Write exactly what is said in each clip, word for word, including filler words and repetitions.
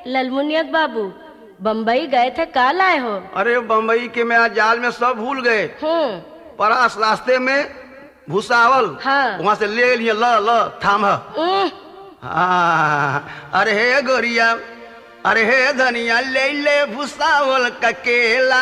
ललमुनियक बाबू बम्बई गए थे, का लाए हो? अरे बम्बई के मैं आज जाल में सब भूल गए। हम्म। परास रास्ते में भूसावल, हाँ। वहाँ से ले लिए ल ल थाम। उह, हाँ, अरे हे गोरिया, अरे हे धनिया ले ले भूसावल का केला।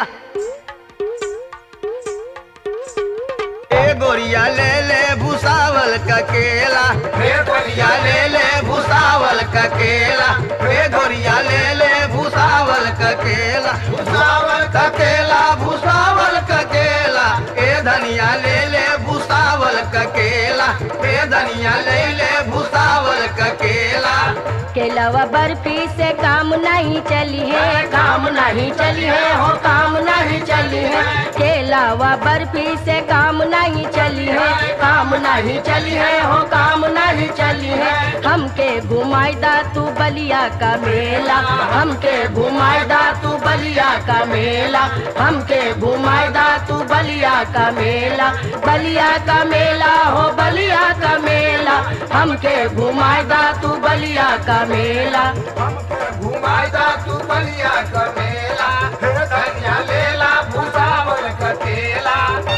ए गोरिया ले ले भूसावल का केला, हे गोरिया ले ले भूसावल का केला, हे गोरिया ले ले भूसावल का केला, भूसावल का केला, भूसावल का केला। ए धनिया ले ले भूसावल का केला, ए धनिया ले ले भूसावल का केला। केलावा बर्फी से काम नहीं चली है, काम नहीं चली है, हो काम नहीं चली है। केलावा बर्फी से काम नहीं चली है, काम नहीं चली है, हो काम नहीं चली है। हमके घुमाईदा तू बलिया का मेला, हमके घुमाईदा तू बलिया का मेला, हमके घुमाईदा तू बलिया का मेला, बलिया का मेला, हो बलिया का मेला। हमके घुमाईदा तू बलिया का मेला, घुमाईदा तू बलिया का मेला, धनिया लेला भूसावल का केला।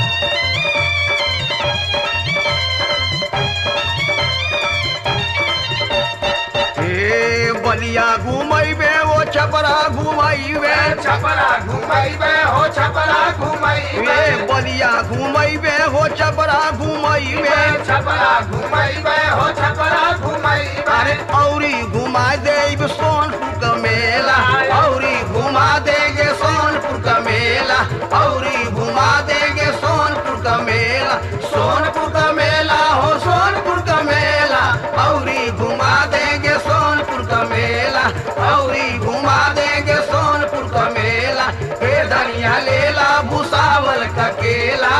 ए बलिया घुमैबे वो छपरा घुमैबे, छपरा घुमैबे हो छपरा घुमैबे, ए बलिया घुमैबे हो छपरा घुमैबे। छपरा घुमैबे हो छपरा घुमैबे। अरे औरी घुमा देब सोनपुर का मेला, औरी घुमा देंगे सोनपुर का मेला, औरी घुमा देंगे सोनपुर का मेला, सोनपुर का मेला, हो सोनपुर का मेला। औरी घुमा देंगे सोनपुर का मेला, औरी घुमा देंगे सोनपुर का मेला। हे धनिया लेला भूसावल का केला।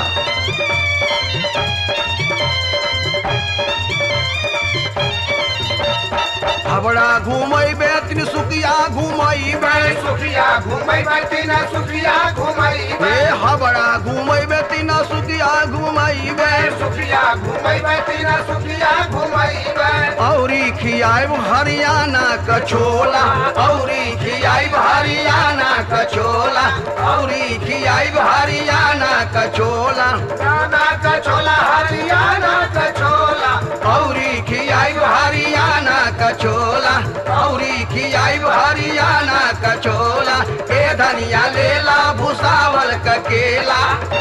हावड़ा घुमैबे त्रिसुकिया घुमैबे, सुखिया घुमैबे तीना सुखिया घुमैबे, ए हावड़ा घुमैबे तिनसुकिया घुमैबे। सुखिया घुमैबे तीना सुखिया घुमैबे। औरी खियाब हरियाणा का छोला, औरी खियाब हरियाणा का छोला, औरी खियाब हरियाणा का छोला, हरियाणा का छोला, हरियाणा का छोला। औरी खियाब हरियाणा का छोला, औरी खियाब हरियाणा का छोला। ए धनिया लेला भूसावल का केला।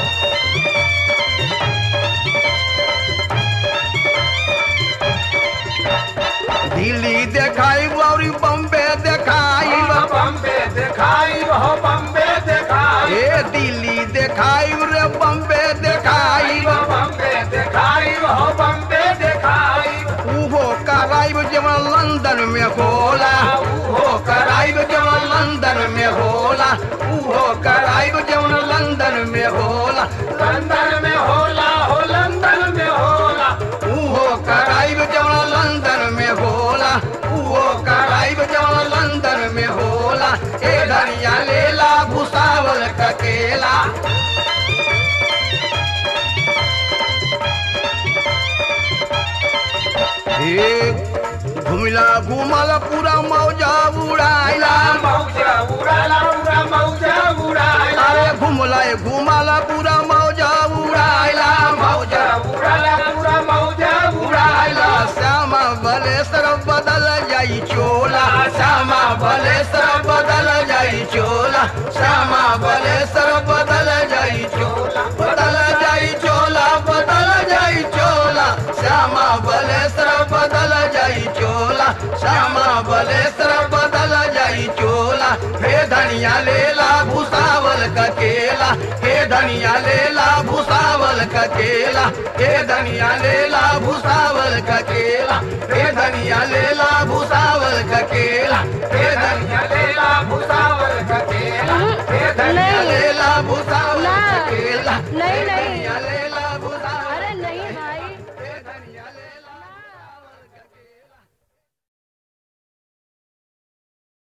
दिल्ली देखाई औरी बम्बे देखाई, बम्बे दिखाई हो बम्बे दिखाई, ए दिल्ली देखाई रे बम्बे देखाई। बम्बे दिखाई हो बम्बे दिखाई। उहो कराइब जवन लंदन में होला, उहो कराइब जवन लंदन में होला, उहो कराइब जवन लंदन में होला, लंदन में होला हो लंदन में होला। उहो कराइब जवन लंदन में होला, उहो कराइब जवन लंदन में होला। ए धनिया लेला भूसावल का केला। ए घुमिला घुमला पूरा मौजा उड़ाइला, मौजा उड़ाला उड़ा मौजा उड़ाला, अरे घुमला घुमला पूरा मौजा उड़ाइला, मौजा उड़ाला उड़ा मौजा उड़ाला। उड़ाइला। श्यामा बलेसर बदल जाई चोला, श्यामा बलेसर बदल जाई चोला, श्यामा बलेसर बदल जाई चोला, बदल जाई चोला, बदल जाई चोला। श्यामा बलेसर बदल जाई चोला, श्यामा बलेसर बदल जाई चोला। हे धनिया लेला भूसावल का केला, हे धनिया लेला भूसावल का केला, हे धनिया लेला भूसावल का केला, हे धनिया लेला भूसावल का केला, हे